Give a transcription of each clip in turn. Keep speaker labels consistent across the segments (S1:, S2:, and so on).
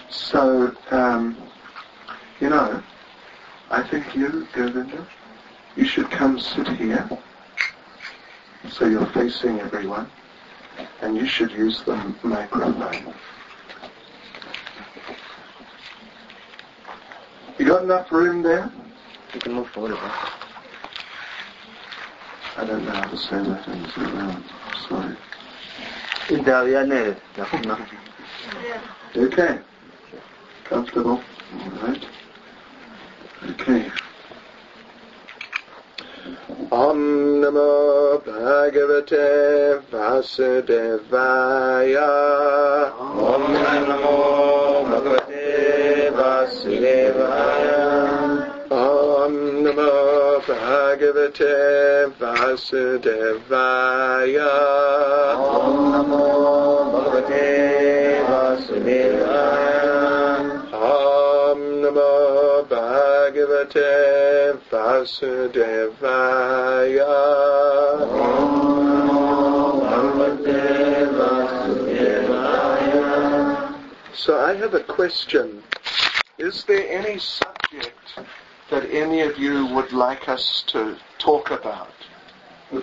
S1: So, I think you, Govinda, you should come sit here, so you're facing everyone, and you should use the microphone. You got enough room there?
S2: You can move forward a bit.
S1: I don't know how to say that in Zulu. Sorry. Okay. Comfortable? All right. Okay. Om Namo Bhagavate Vasudevaya.
S2: Om Namo Bhagavate Vasudevaya.
S1: Om Namo Bhagavate Vasudevaya.
S2: Om Namo Bhagavate Vasudevaya.
S1: Om Namo Bhagavate Vasudevaya.
S2: Om Namo Bhagavate Vasudevaya.
S1: So I have a question. Is there any subject that any of you would like us to talk about?
S3: In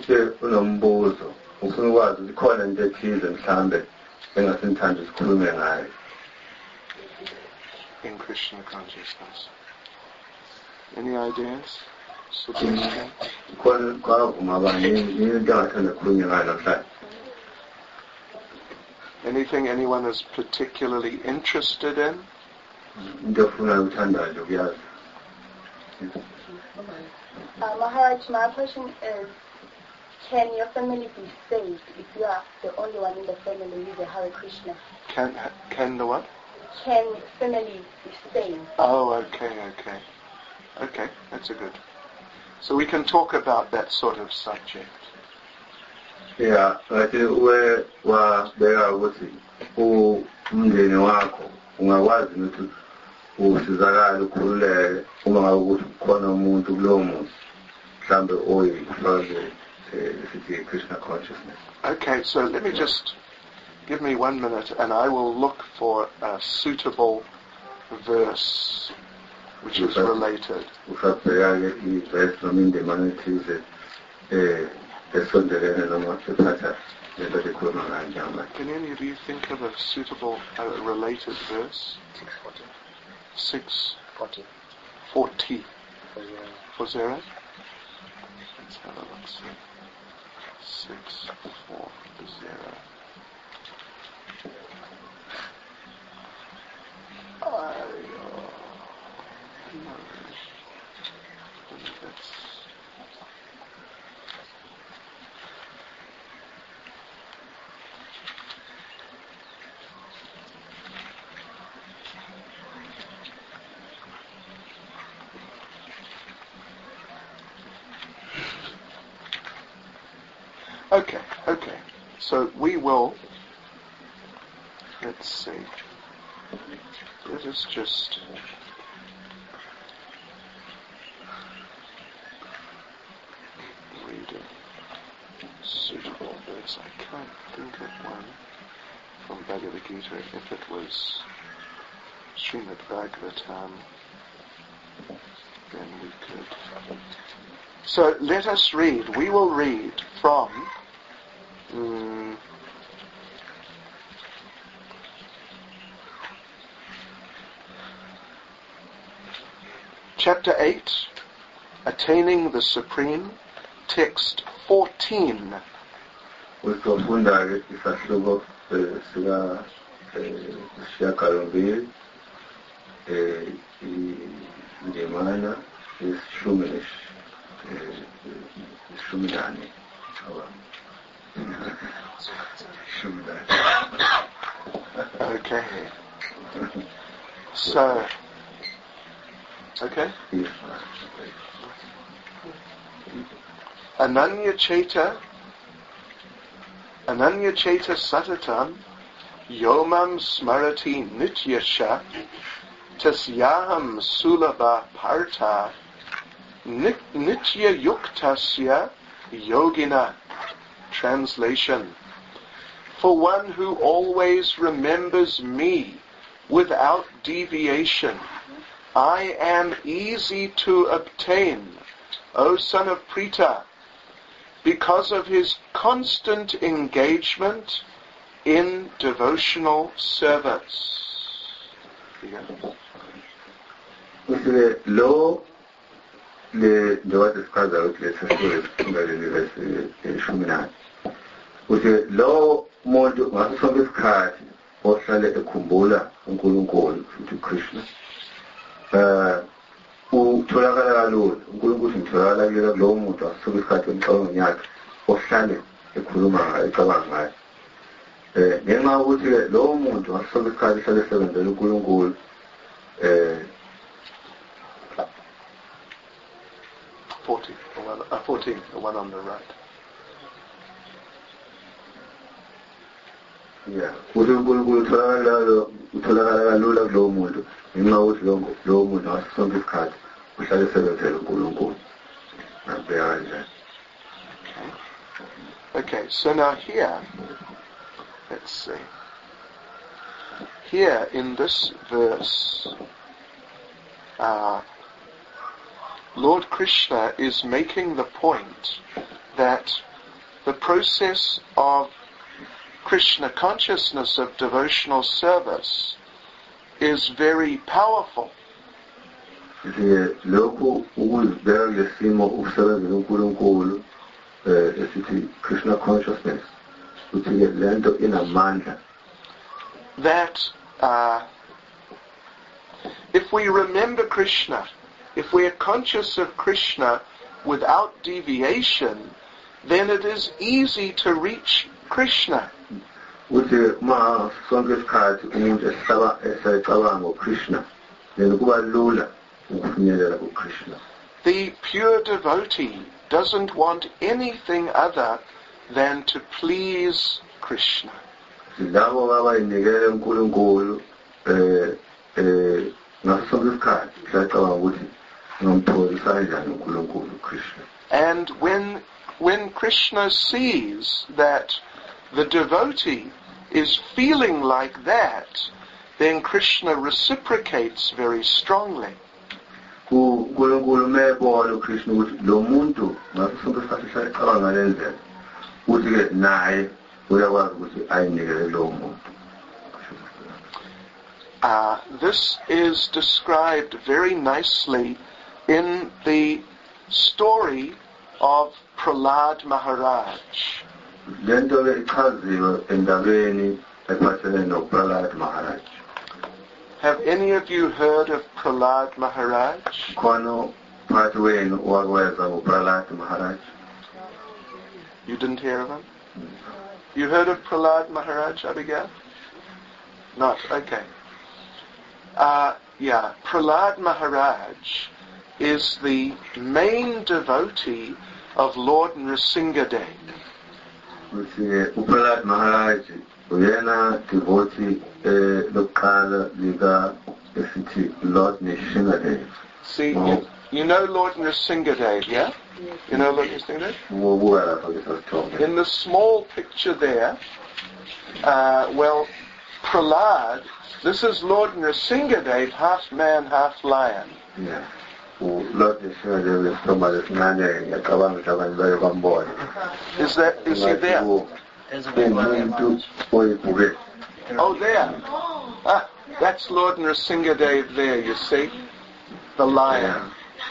S1: Krishna consciousness. Any ideas? Suggestions? Anything anyone is particularly interested in?
S4: Maharaj, my question is, can your family be saved if you are the only one in the family with the Hare Krishna?
S1: Can the what?
S4: Can family be saved?
S1: Oh, okay. Okay, that's a good. So we can talk about that sort of subject.
S3: Yeah, I think where there are what who wako ungawazi mtu usizalala kule kuona umuntu kulomo mhlambe oyifake Krishna consciousness.
S1: Okay, so let me just give me 1 minute and I will look for a suitable verse which is related.
S3: Can
S1: any of you think of a suitable, related verse?
S2: 6:40.
S1: 6:40. For zero? Let's have a look. 6:40. Okay. So we will, let's see. Let us just read a suitable verse. I can't think of one from Bhagavad Gita. If it was Srimad Bhagavatam, then we could. So let us read. We will read from Chapter 8, Attaining the Supreme, text 14. Okay. So, okay? Ananya Cheta Satatam Yomam Smarati Nityasha Tasyaham Sulabha Partha Nitya Yuktasya Yogina. Translation. For one who always remembers me, without deviation. I am easy to obtain, O son of Pritha, because of his constant engagement in devotional service.
S3: Usually, lo le njengoba sichaza ukuthi lesisizwe singaleli lesishumi ukuthi lo muntu ngaso sonke isikhathi ohlale ekhumbula uNkulunkulu futhi uKrishna utholakala kalula uNkulunkulu utholakala kulelo kulowo muntu ngaso sonke isikhathi emcabangweni yakhe ohlale ekhuluma ngayo ecabanga ngayo ngenxa yokuthi lowo muntu ngaso sonke isikhathi ohlale esebenzela uNkulunkulu
S1: 14, the one on the right.
S3: Yeah, uNkulunkulu utholakala kalula kulowo muntu ngenxa yokuthi lowo muntu ngaso sonke isikhathi uhlale esebenzela uNkulunkulu.
S1: Okay, so now here, let's see. Here in this verse, Lord Krishna is making the point that the process of Krishna consciousness of devotional service is very powerful.
S3: Lokhu ukuzibeka ngesimo ukusebenzela uNkulunkulu esithi Krishna consciousness ukuthi lento inamandla.
S1: That if we remember Krishna, if we are conscious of Krishna without deviation, then it is easy to reach Krishna.
S3: Ukuthi ma sonke isikhathi umuntu esecabanga ngoKrishna then kuba lula ukufinyelela kuKrishna.
S1: The pure devotee doesn't want anything other than to please Krishna.
S3: Labo abayinikele uNkulunkulu ngaso sonke isikhathi bayacabanga ukuthi ngomthokozisa kanjani uNkulunkulu Krishna.
S1: And when Krishna sees that the devotee is feeling like that, then Krishna reciprocates very strongly.
S3: uNkulunkulu mebona uKrishna ukuthi lo muntu ngaso sonke isikhathi sayicabanga lendlela ukuthi ke naye uyakwazi ukuthi ayinikele lo muntu.
S1: This is described very nicely in the story of Prahlad Maharaj.
S3: Lento ke ichaziwe endabeni ephathelene noPrahlad Maharaj.
S1: Have any of you heard of Prahlad Maharaj?
S3: Khona phakathi wenu owakweza ngoPrahlad Maharaj?
S1: You didn't hear of him? You heard of Prahlad Maharaj, Abigail? Not, okay. Prahlad Maharaj is the main devotee of Lord Nrsingadev.
S3: uPrahlad Maharaj uyena devotee lokuqala lika esithi Lord Nrsingadev.
S1: See, you know Lord Nrsingadev, yeah? You know Lord Nrsingadev? In the small picture there, Prahlad, this is Lord Nrsingadev, half man, half lion.
S3: Yeah. Lord Nrsingadev is somebody that's
S1: Is he there? Oh, there. That's Lord Nrsingadev there, you see? The lion.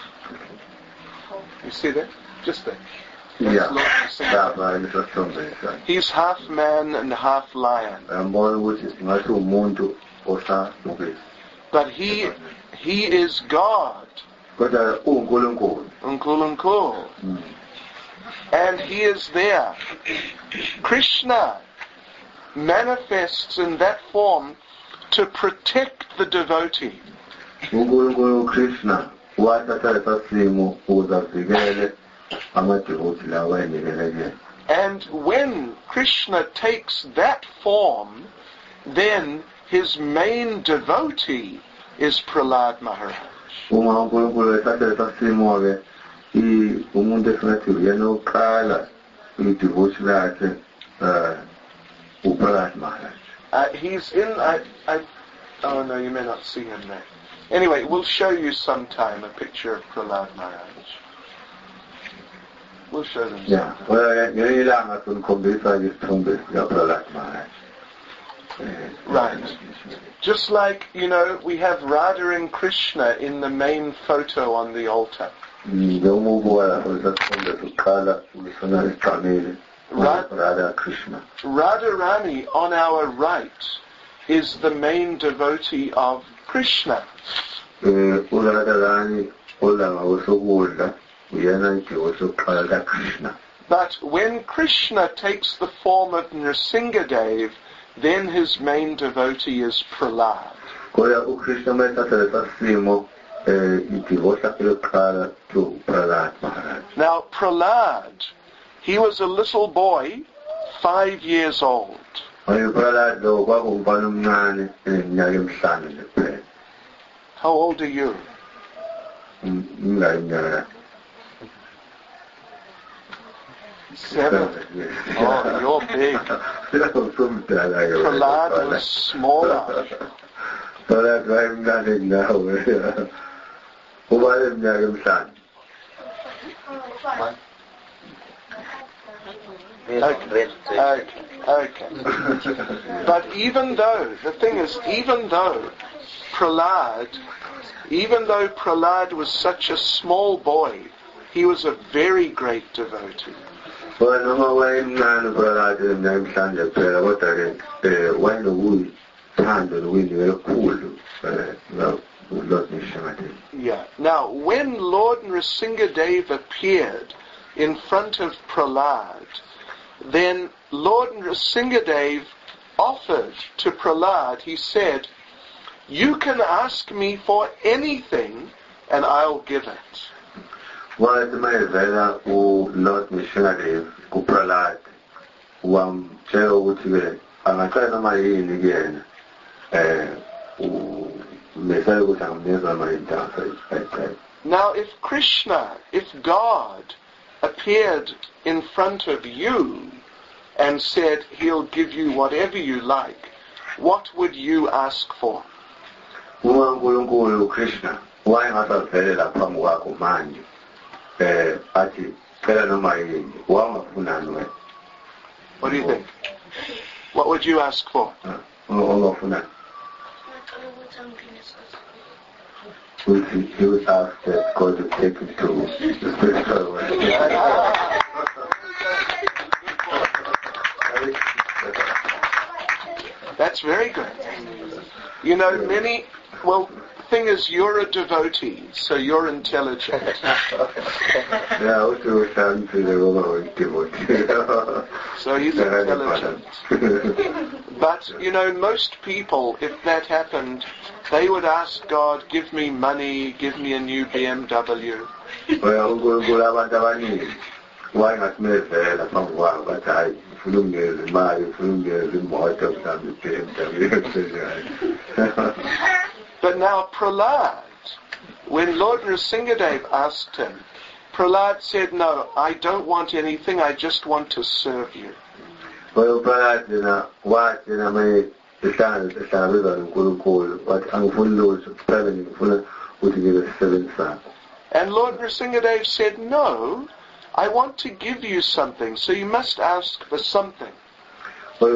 S1: You see that? Just there. That's Lord Nrsingadev. He's half man and half lion. But he is God. Unkulunku. And he is there. Krishna manifests in that form to protect the devotee.
S3: Krishna
S1: and when Krishna takes that form, then his main devotee is Prahlad Maharaj. He's in, Oh no, you may not see him there. Anyway, we'll show you sometime a picture of Prahlad Maharaj. We'll show them
S3: Yeah.
S1: sometime.
S3: Well, nililanga kumkhombisa isithombe sikaPrahlad Maharaj.
S1: Right. Just like, we have Radha and Krishna in the main photo on the altar.
S3: Radha Krishna.
S1: Radharani on our right is the main devotee of Krishna. But when Krishna takes the form of Nrsingadev, then his main devotee is Prahlad. Now Prahlad, he was a little boy, 5 years old.
S3: How
S1: old are you? 7. Oh, you're big. Prahlad was smaller. Okay. But even though Prahlad was such a small boy, he was a very great devotee. Yeah. Now, when Lord Nrsingadev appeared in front of Prahlad, then Lord Nrsingadev offered to Prahlad, he said, "You can ask me for anything and I'll give it."
S3: Lord Nrsingadev kuPrahlad wamtshela ukuthi angaqala noma yini kuyena umesela ukuthi angamnikeza noma yini.
S1: Now if God appeared in front of you and said he'll give you whatever you like, what would you ask for?
S3: uNkulunkulu Krishna wayengasavelela phambi kwakho manje athi cela noma yini wangafunani wena.
S1: What do you think? What would you ask for?
S3: Ongafunani. He would ask that God to take him to the spiritual world.
S1: That's very good. Thing is, you're a devotee, so you're intelligent. So he's intelligent. But, most people, if that happened, they would ask God, give me money, give me a new BMW. But now Prahlad, when Lord Nrsingadev asked him, Prahlad said, "No, I don't want anything, I just want to serve you." And Lord Nrsingadev said, "No, I want to give you something, so you must ask for something."
S3: But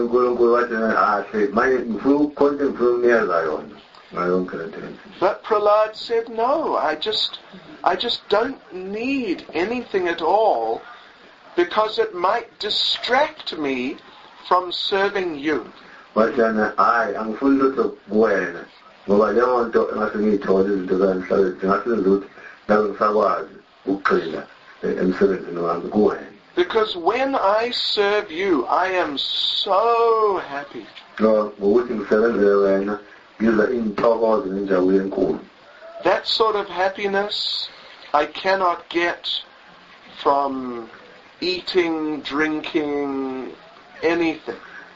S1: Prahlad said, "No, I just don't need anything at all, because it might distract me from serving you." Because when I serve you, I am so happy. That sort of happiness I cannot get from eating, drinking, anything.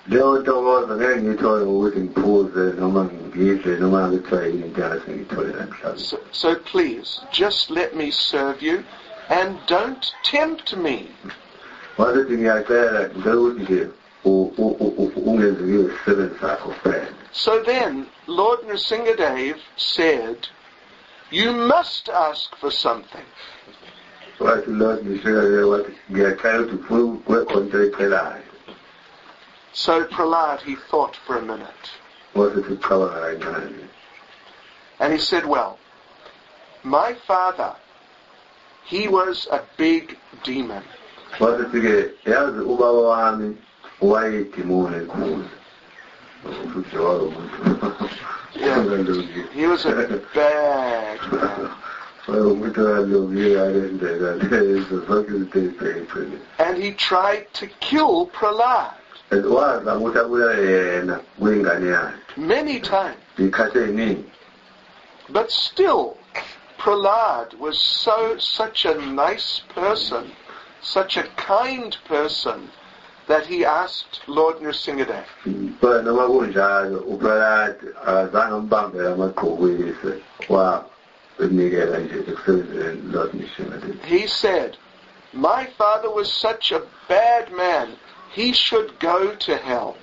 S1: So please, just let me serve you and don't tempt me. So then, Lord Nrsingadev said, you must ask for something.
S3: Wathi Lord Nrsingadev wathi ngiyacela ukuthi ufuna konke ecelayo.
S1: So Prahlad, he thought for a minute.
S3: Wathi ucabanga kancane.
S1: And he said, well, my father, he was a big demon.
S3: Wathi-ke yazi ubaba wami wayedimoni enkulu.
S1: Yeah, he was a bad man. And he tried to kill Prahlad many times. But still, Prahlad was such a nice person, such a kind person, that he asked Lord Nrsingadev. He said, my father was such a bad man, he should go to hell.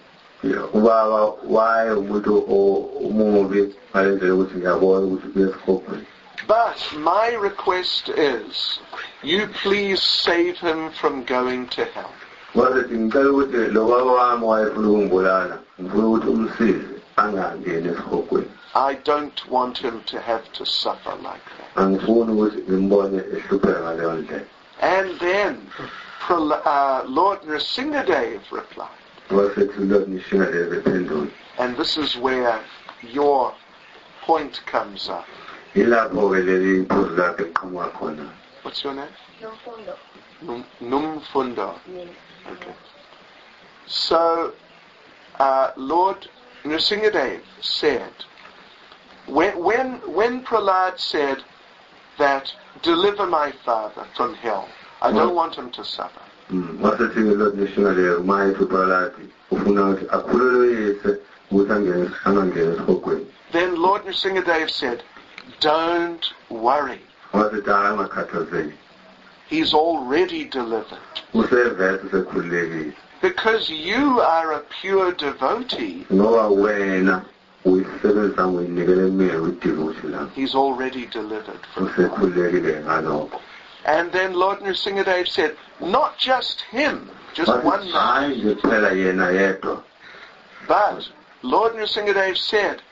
S1: But my request is, you please save him from going to hell. I don't want him to have to suffer like that. And then Lord Nrsingadev replied. And this is where your point comes up. What's your name?
S4: Nomfundo.
S1: Numfundo.
S4: Yes.
S1: Okay. So, Lord Nrsingadev said, when Prahlad said that, deliver my father from hell, I don't want him to suffer.
S3: Then
S1: Lord Nrsingadev said, don't worry. He's already delivered. Because you are a pure devotee, he's already delivered from hell. And then Lord Nrsingadev said, not just him, just one man. But Lord Nrsingadev said,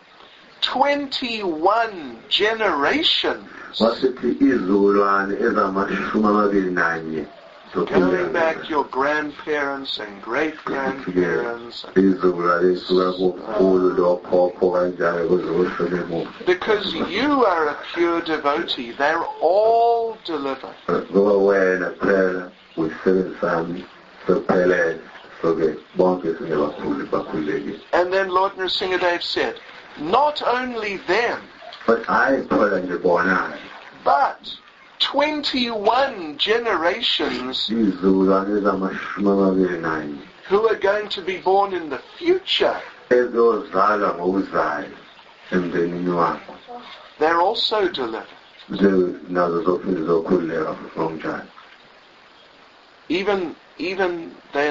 S1: 21 generations. Going back your grandparents and great-grandparents. Because you are a pure devotee, they're all delivered. And then Lord Nrsingadev said, not only them, but 21 generations who are going to be born in the future, they're also delivered. Even they're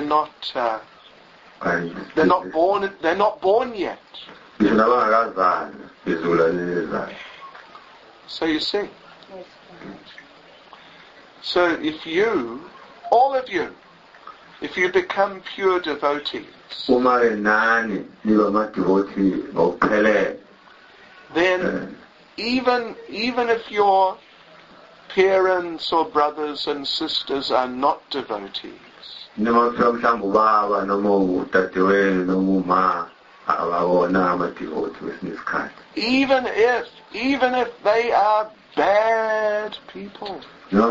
S1: not born yet. So you see. So if you, all of you, if you become pure devotees, then even if your parents or brothers and sisters are not devotees, even if they are bad people,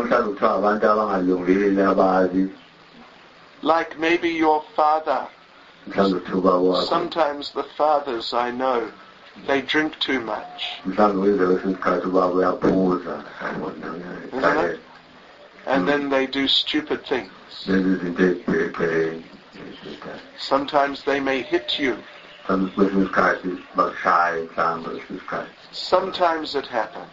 S1: like maybe your father. Sometimes the fathers I know, they drink too much. And then they do stupid things. Sometimes they may hit you. Sometimes it happens.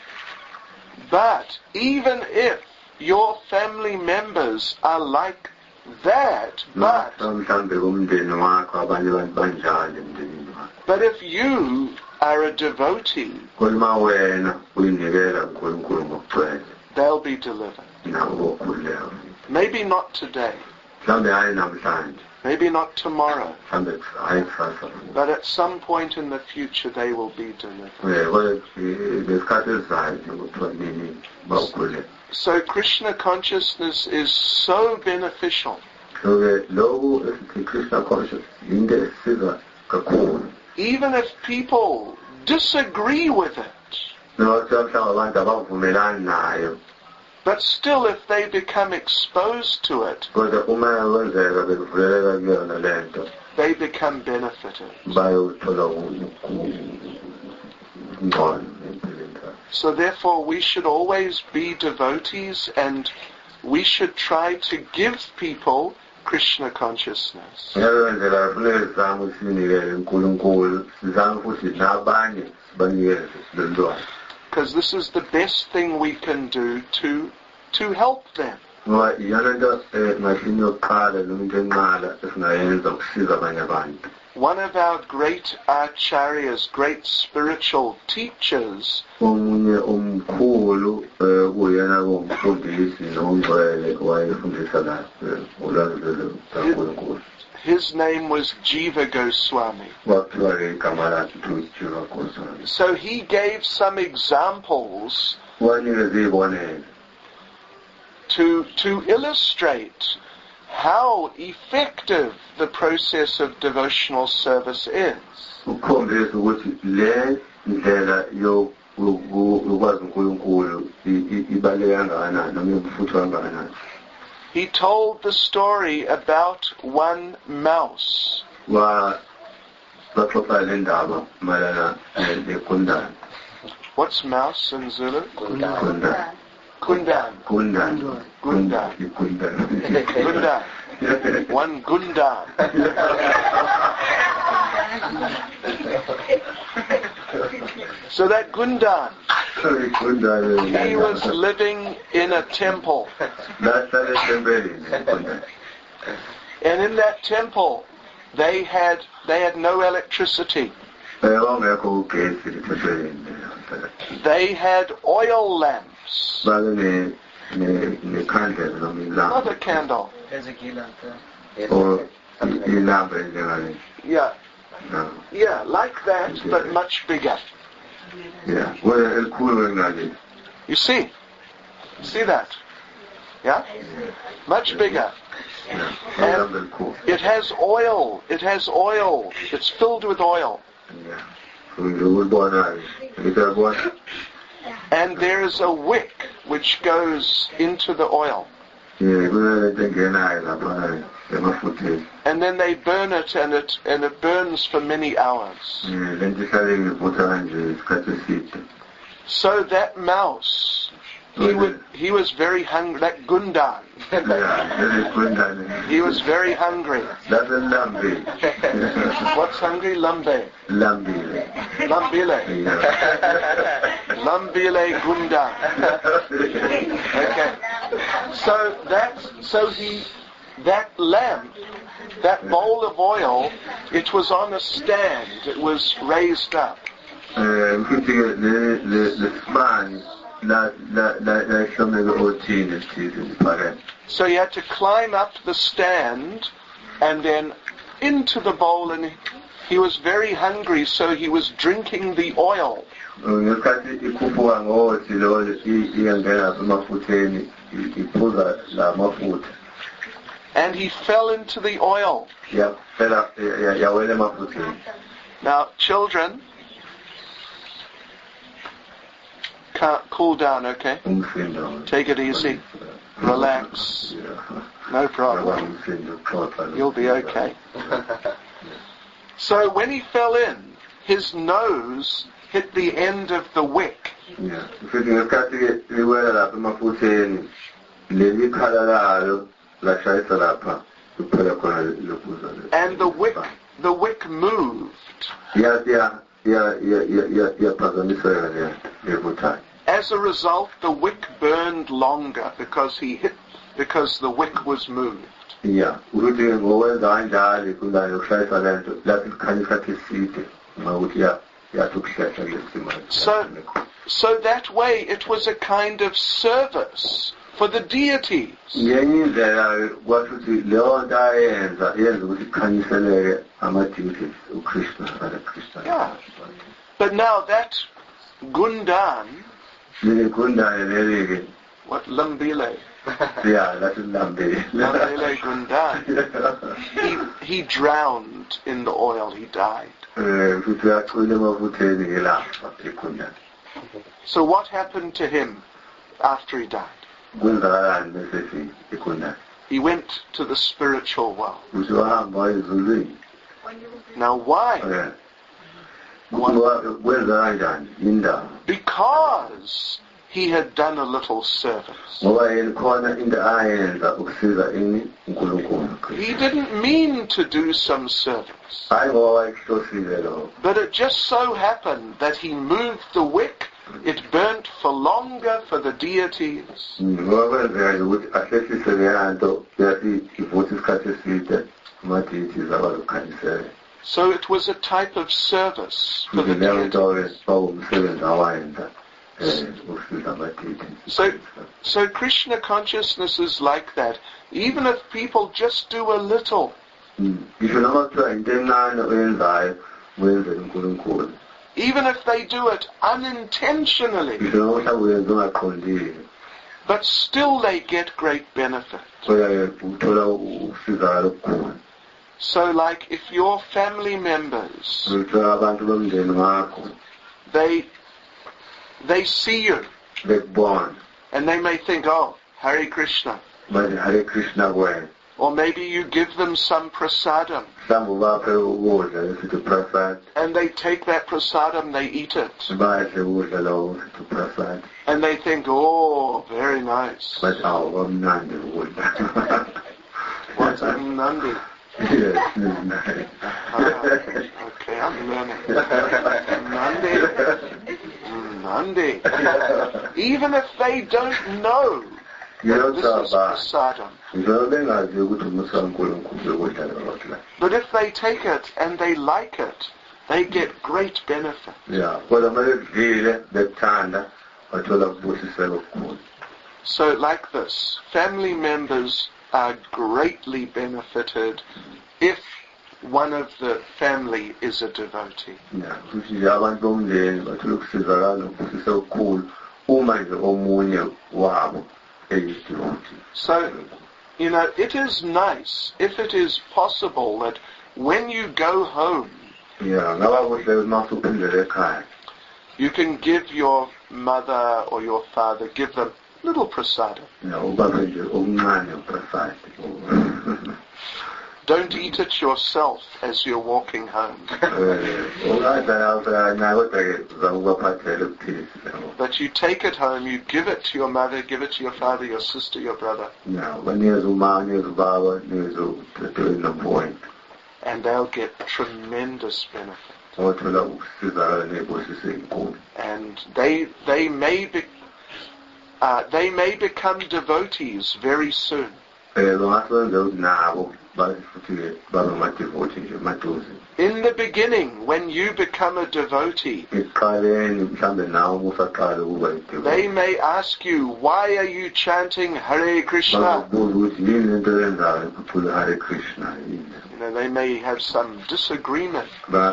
S1: But even if your family members are like that, but
S3: mhlawumbe kumndeni wakho abanye abantu banjalo emndenini wakho.
S1: but if you are a devotee,
S3: Kodwa wena uyinikela kuNkulunkulu ngokugcwele
S1: they'll be delivered.
S3: nawo okhuleko.
S1: Maybe not today,
S3: Mhlawumbe hayi namhlanje,
S1: maybe not tomorrow,
S3: mhlawumbe hayi kusasa.
S1: but at some point in the future they will be delivered.
S3: Kodwa ngesikhathi esizayo ukuthi nini bawukhuleko.
S1: So Krishna consciousness is so beneficial.
S3: So lokhu esithi Krishna conscious into esisiza kakhulu.
S1: Even if people disagree with it,
S3: Mhlawumbe abantu abavumelani nayo,
S1: but still if they become exposed to it,
S3: kodwa uma kwenzeka bekuvuleleka kuyona lento
S1: they become benefited.
S3: bayothola ungcono empilweni zabo.
S1: So therefore we should always be devotees and we should try to give people Krishna consciousness.
S3: Ngaleyo ndlela kufanele sizame ukuthi sinikele uNkulunkulu, sizame futhi nabanye sibanikeze lolu lwazi.
S1: Because this is the best thing we can do to help them.
S3: Ngoba iyona nto ngashini yokuqala noma into enqala esingayenza ukusiza abanye abantu.
S1: One of our great acharyas, great spiritual teachers,
S3: Omunye omkhulu kuyena komfundisi nongcwele wayefundisa la ulwazi lweNkulunkulu.
S1: his name was Jiva Goswami.
S3: Kwathiwa ke igama lakhe uJiva Goswami.
S1: So he gave some examples
S3: Wanikeza izibonelo
S1: to illustrate how effective the process of devotional service is.
S3: ukukhombisa ukuthi le ndlela yokwazi uNkulunkulu ibaluleke kangakanani noma imfutho kangakanani.
S1: He told the story about one mouse.
S3: Baxoxa le ndaba mayelana neGundane.
S1: What's mouse in Zulu?
S3: Gundane.
S1: Gundan.
S3: Gundane.
S1: Gundan.
S3: Gundane.
S1: Gundan. One Gundan. So that Gundan, he was living in a temple. And in that temple, they had no electricity. They had oil lamps. Not a candle. Yeah. Yeah, like that, but much bigger.
S3: Yeah.
S1: You see? See that? Yeah? Much bigger. And it has oil. It has oil. It's filled with oil. And there is a wick which goes into the oil. And then they burn it, and it burns for many hours. So that mouse, he was very hungry. That Gundan, he was very hungry. What's hungry? Lambe. Lambile. Lambile Gundan. Okay. That lamp, that bowl of oil, it was on a stand. It was raised up. So he had to climb up the stand and then into the bowl, and he was very hungry, so he was drinking the oil. And he fell into the oil. Now, children, cool down, okay? Take it easy. Relax. No problem. You'll be okay. So when he fell in, his nose hit the end of the wick. And the wick moved. As a result, the wick burned longer because the wick was moved.
S3: ya ukuthi ngowenza kanjalo kundayo yokushayisa lento lapho ikhanyisa eside ngokuthi yathukuhlehla lesimo.
S1: So that way it was a kind of service for the deities.
S3: Ngenye indlela kwasho ukuthi leyo nto ayenza yenza ukuthi ikhanyiseleke ama-deities uKrishna Krishna.
S1: Yeah. But now that Gundan, what Lambile?
S3: Yeah, that's Lambile.
S1: Lambile Gundan. He drowned in the oil. He died. So what happened to him after he died? He went to the spiritual world. Now why? Because he had done a little service. He didn't mean to do some service. But it just so happened that he moved the wick. It burnt for longer for the deities. So it was a type of service for the deities. So Krishna consciousness is like that. Even if people just do a little, even if they do it unintentionally, but still they get great benefit. So like if your family members, they see you, and they may think, oh, Hare Krishna. Or maybe you give them some prasadam, and they take that prasadam, they eat it, and they think, oh, very nice. What's Nandi?
S3: Yes,
S1: Okay, I'm learning. Nandi. Even if they don't know that this is prasadam. But if they take it and they like it, they get great benefit. So like this, family members are greatly benefited if one of the family is a devotee. So, it is nice, if it is possible, that when you go home, you can give your mother or your father, give them little prasadam. Don't eat it yourself as you're walking home. But you take it home, you give it to your mother, give it to your father, your sister, your brother. And they'll get tremendous benefit. And they may become devotees very soon. In the beginning, when you become a devotee, they may ask you, why are you chanting Hare Krishna? They may have some disagreement.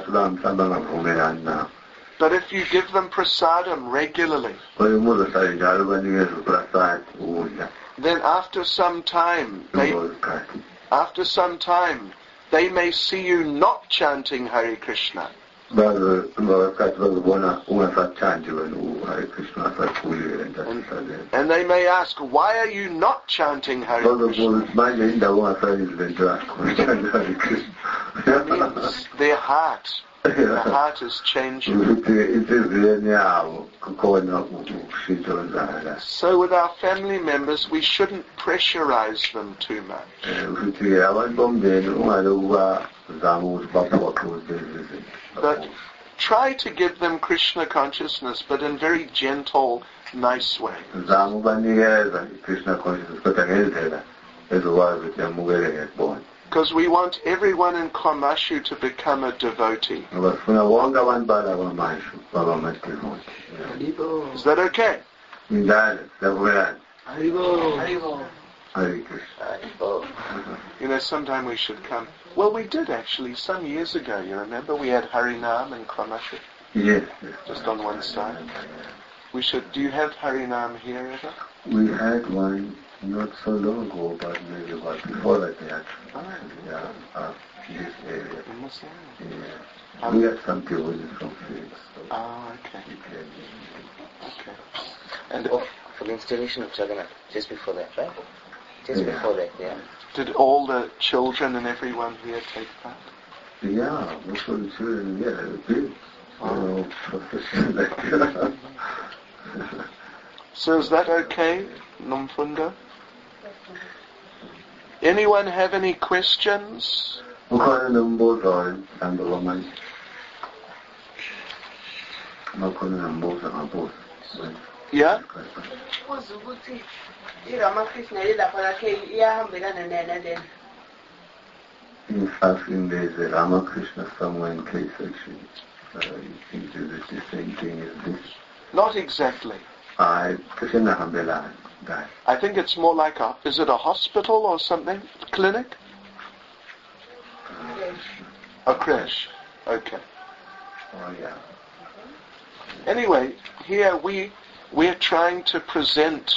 S1: But if you give them prasadam regularly, then after some time, they may see you not chanting Hare Krishna. And they may ask, why are you not chanting Hare Krishna? That means their heart is changing. So with our family members, we shouldn't pressurize them too much. But try to give them Krishna consciousness, but in very gentle, nice way.
S3: ezokwazi ukuthi yamukeleke kubona.
S1: Because we want everyone in Kwamashu to become a devotee.
S3: Ngoba sifuna wonke abantu balaba manje baba amadevoti.
S1: Is that okay?
S3: Njalo siyavumelana.
S2: Haribo.
S3: Hare Krishna.
S1: You know, sometime we should come. Well, we did actually some years ago. You remember we had Harinam in Kwamashu,
S3: Yes.
S1: just on one side. We should. Do you have Harinam here ever?
S3: We had one not so long ago, but maybe about before that they had. This area.
S1: In this area?
S3: Yeah. We had some people from Phoenix. So
S1: Oh, okay.
S3: we can.
S1: Okay. And
S2: For the installation of Jagannath, just before that, right? Just before that, yeah.
S1: did all the children and everyone here take part?
S3: Yeah, most of the children, yeah, they did. Professional like that.
S1: So is that okay, Numfunda? Anyone have any questions?
S3: Ukhona nombuzo ngomanje. Makhona nombuzo ngabuzo.
S1: Yeah?
S5: Kuze ukuthi iRamakrishna yilapha lakhe iyahambelana nalena.
S3: He's asking there's a Ramakrishna somewhere in K section. You think is it the same thing as this?
S1: Not exactly.
S3: Krishna hambelana, guy.
S1: I think it's more like is it a hospital or something? Clinic? A creche. Okay.
S3: Oh yeah.
S1: Anyway, here we're trying to present,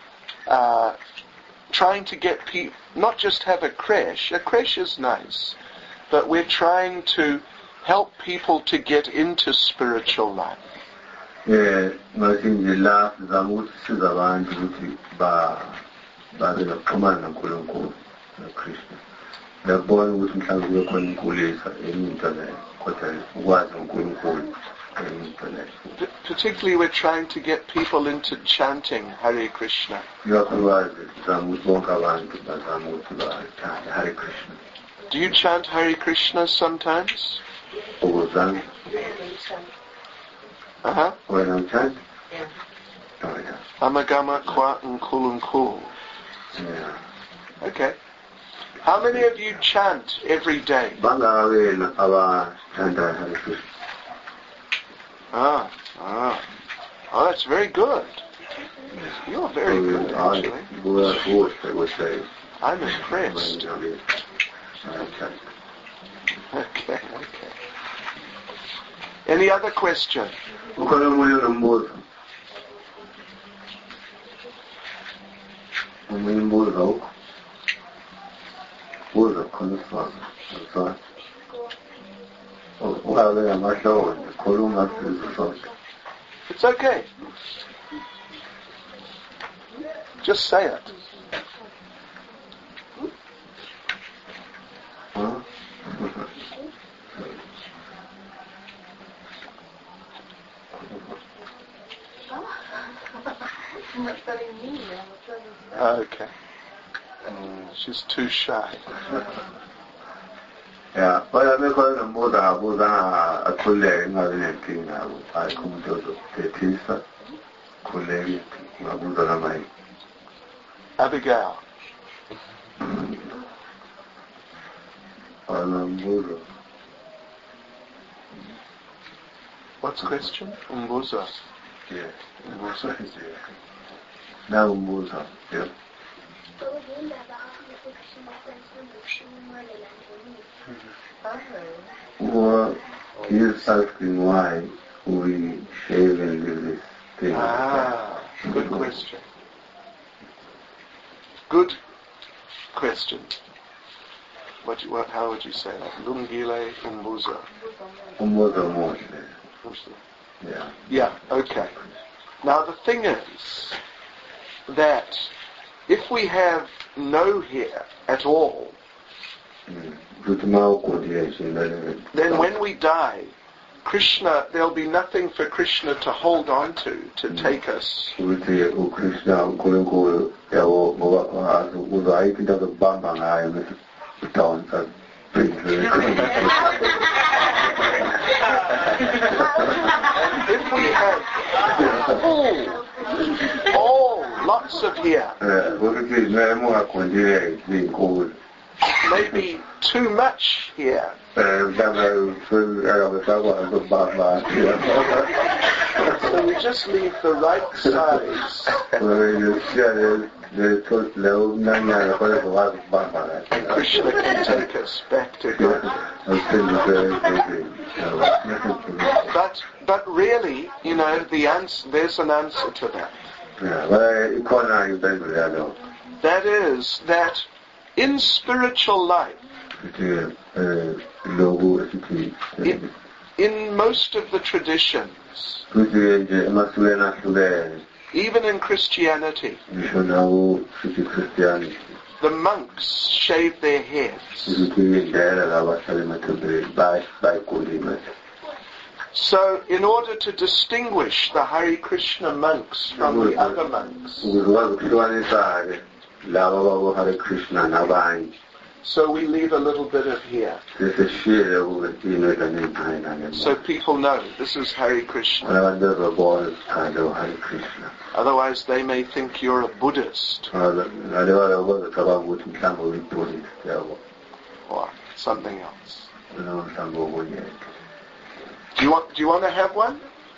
S1: trying to get people, not just have a creche. A creche is nice, but we're trying to help people to get into spiritual life.
S3: Yeah, manje la zamuthi sizabantu ukuthi babe nokuxhumana noNkulunkulu noKrishna. Ngiyabona ukuthi mhlawumbe kube khona inkulisa eminto leyo, kodwa ukwazi uNkulunkulu eminto leyo.
S1: Particularly we're trying to get people into chanting Hare Krishna.
S3: Ikakhulukazi sizama ukuthi bonke abantu bazame ukuthi bathande Hare Krishna.
S1: Do you chant Hare Krishna sometimes?
S3: Ukuzanga
S1: Uh-huh.
S3: wena uthanda?
S5: Yeah.
S3: Oh yeah.
S1: Amagama kwa Nkulunkulu.
S3: Yeah.
S1: Okay. How many of you chant every day?
S3: Bangawena abathanda Hare Krishna.
S1: Oh, that's very good. You're very good, actually. I'm impressed. Okay. Any other question?
S3: Ukhona omunye nombuzo. Omunye umbuzo ukho. Buza khona sifaka. Uhabe ngamahlobo khuluma sizwe sonke.
S1: It's okay. Just say it.
S3: Huh?
S4: I'm not telling me, I'm not telling
S1: Okay. She's too shy.
S3: Yeah, but I'm going to move a colleague, not anything. I come to the teacher, colleague, my
S1: Abigail. What's the question? Umbuza.
S3: Yeah.
S1: Umbuza.
S3: Now Umbuza, yeah. Well, he's asking why we shave and do this thing.
S1: Good question. Good question. How would you say that? Lungile Umbuza.
S3: Umbuza more. Yeah.
S1: Yeah, okay. Now the thing is that if we have no hair at all, then when we die, Krishna, there'll be nothing for Krishna to hold on to take us. If we have lots of here. Maybe too much here. So we just leave the right size. And Krishna can take us back to God. But really, you know, there's an answer to that. That is that in spiritual life, in most of the traditions, even in Christianity, the monks shave their heads. So, in order to distinguish the Hare Krishna monks from the other monks, so we leave a little bit of here. So people know this is Hare Krishna. Otherwise they may think you're a Buddhist. Or something else. Do you want to have one?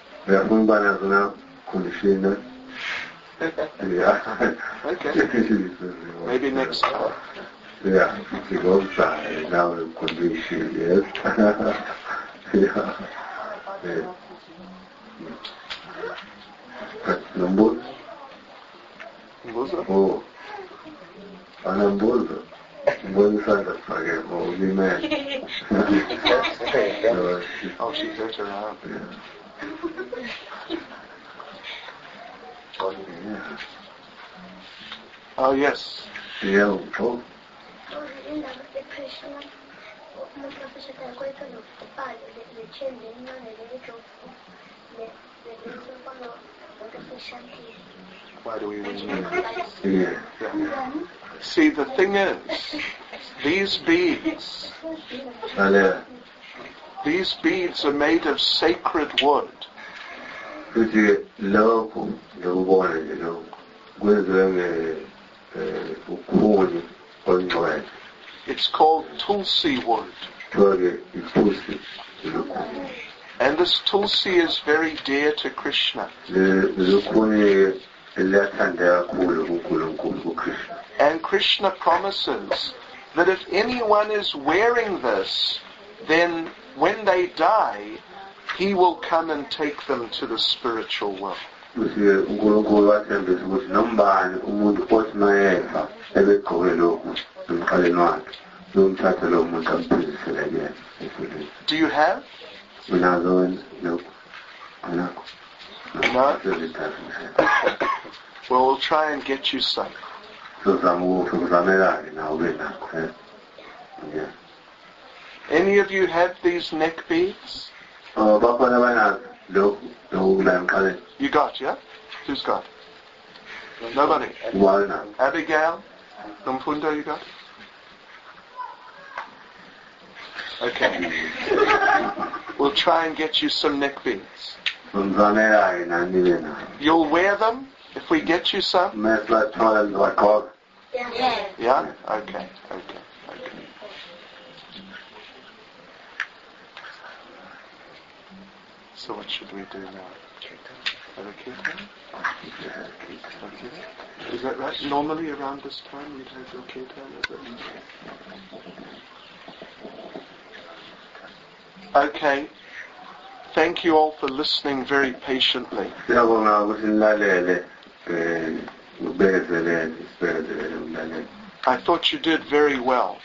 S1: Okay. Maybe next time.
S3: Yeah, she goes by now the condition, yes. Number? Oh. Anambozo. One side of Fagel, only man.
S1: Oh, she hurt her arm. Oh, yes.
S3: Yeah, oh.
S1: Why do we need to? Yeah. See, the thing is, these beads are made of sacred wood. It's called tulsi wood. And this tulsi is very dear to Krishna. And Krishna promises that if anyone is wearing this, then when they die, he will come and take them to the spiritual world. Do you have?
S3: No.
S1: No? Well, we'll try and get you some. Any of you have these neck beads? You got, yeah? Who's got? Nobody? Abigail? Numfundo, you got? Okay. We'll try and get you some neck beads. You'll wear them if we get you some? Yeah? Okay. So what should we do now? Have a kirtan? Okay. Is that right? Normally around this time you'd have your kirtan, is it? Okay. Thank you all for listening very patiently. I thought you did very well.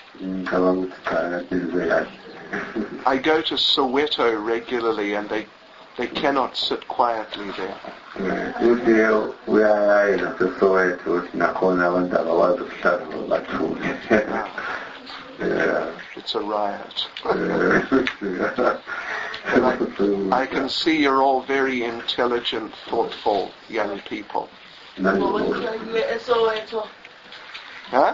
S1: I go to Soweto regularly and they cannot sit quietly there. It's a riot. And I can see you're all very intelligent, thoughtful young people. Huh?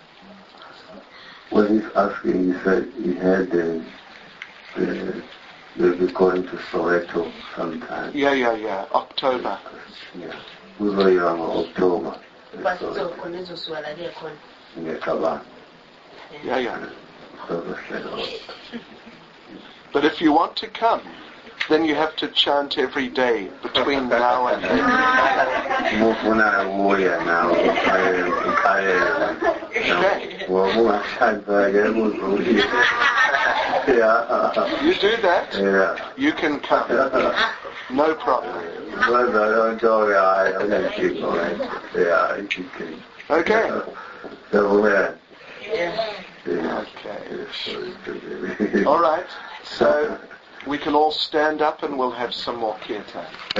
S3: When he's asking, he said he had We'll be going to Soweto sometime.
S1: Yeah. October.
S3: Yeah. Kuzoyiwa ngo-October.
S5: Basizoko nizoswala khona.
S3: Ngiyacabanga.
S1: Yeah.
S3: Sozohlela.
S1: But if you want to come, then you have to chant every day between now and then.
S3: Mufuna ukuya nawe ukhayela.
S1: Okay.
S3: Yeah.
S1: You do that,
S3: Yeah.
S1: you can come. No problem.
S3: But I don't worry, I'm going to keep on. Yeah, I keep kidding.
S1: Okay.
S3: So,
S5: Yeah.
S1: Okay. All right. So we can all stand up and we'll have some more kirtan.